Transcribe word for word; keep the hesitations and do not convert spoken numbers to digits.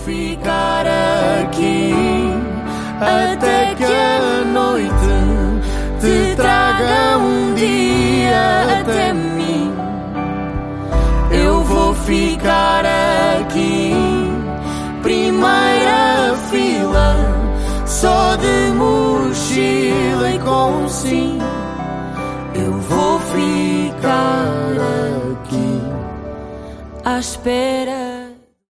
ficar aqui até que a noite te traga um dia até mim. Eu vou ficar aqui, primeira fila, só de mochila e com sim. Eu vou ficar aqui à espera